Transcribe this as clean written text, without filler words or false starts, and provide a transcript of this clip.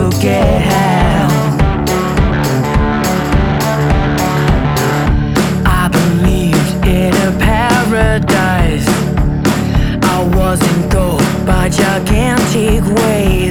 forget how I believed in a paradise. I was engulfed by gigantic waves.